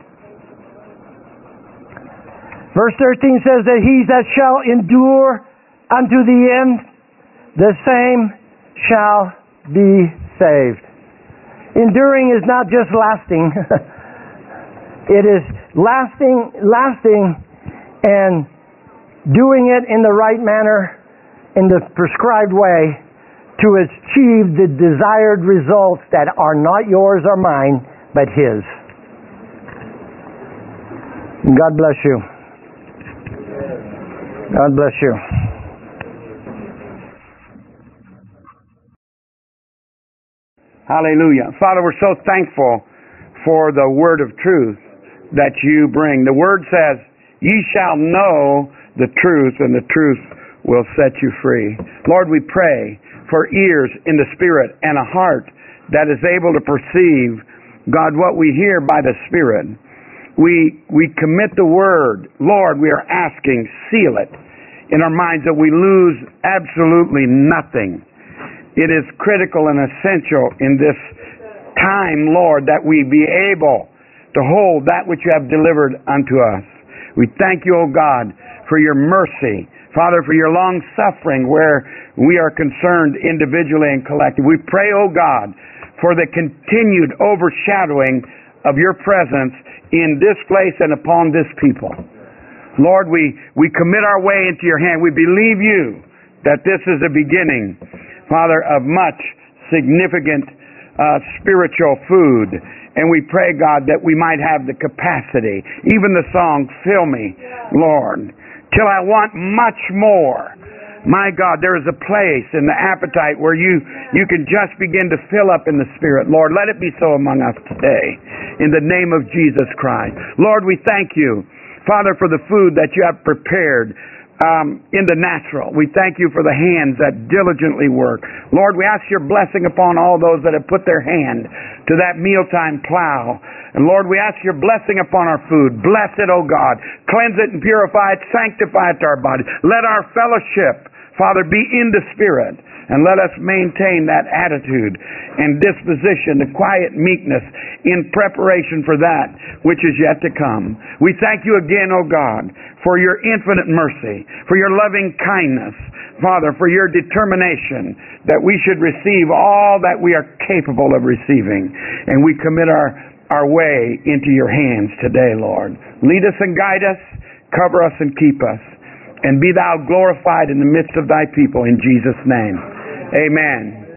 Verse 13 says that he that shall endure unto the end, the same shall be saved. Enduring is not just lasting. It is lasting and doing it in the right manner, in the prescribed way, to achieve the desired results that are not yours or mine, but His. God bless you. God bless you. Hallelujah. Father, we're so thankful for the word of truth that you bring. The word says, ye shall know the truth, and the truth will set you free. Lord, we pray for ears in the Spirit and a heart that is able to perceive, God, what we hear by the Spirit. We commit the word. Lord, we are asking, seal it in our minds that we lose absolutely nothing. It is critical and essential in this time, Lord, that we be able to hold that which you have delivered unto us. We thank you, O God, for your mercy. Father, for your long suffering where we are concerned individually and collectively. We pray, O God, for the continued overshadowing of your presence in this place and upon this people. Lord, we commit our way into your hand. We believe you that this is a beginning, Father, of much significant spiritual food. And we pray, God, that we might have the capacity, even the song, fill me, Lord, till I want much more. My God, there is a place in the appetite where you can just begin to fill up in the Spirit. Lord, let it be so among us today, in the name of Jesus Christ. Lord, we thank you, Father, for the food that you have prepared in the natural. We thank you for the hands that diligently work. Lord, we ask your blessing upon all those that have put their hand to that mealtime plow. And Lord, we ask your blessing upon our food. Bless it, O God. Cleanse it and purify it. Sanctify it to our body. Let our fellowship, Father, be in the Spirit. And let us maintain that attitude and disposition, the quiet meekness in preparation for that which is yet to come. We thank you again, O God, for your infinite mercy, for your loving kindness, Father, for your determination that we should receive all that we are capable of receiving. And we commit our way into your hands today, Lord. Lead us and guide us, cover us and keep us. And be thou glorified in the midst of thy people in Jesus' name. Amen.